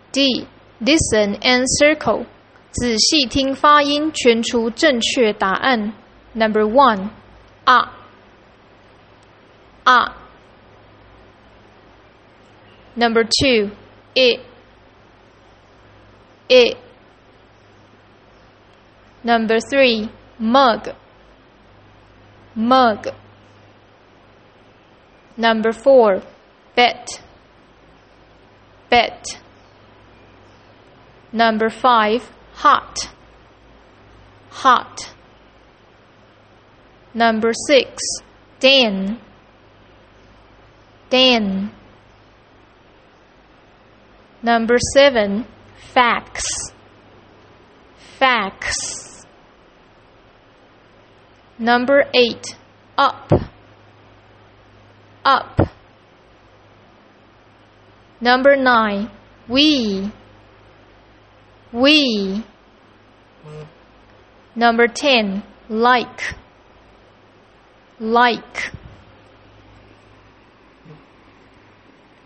D. Listen and circle. 仔细听发音，圈出正确答案。Number 1. Number 2. It. Number 3. Mug. Number 4. Bet. Number 5. Hot. Number 6. Dan. Number 7. Facts. Number 8. Up. Number 9. We. Number 10. Like.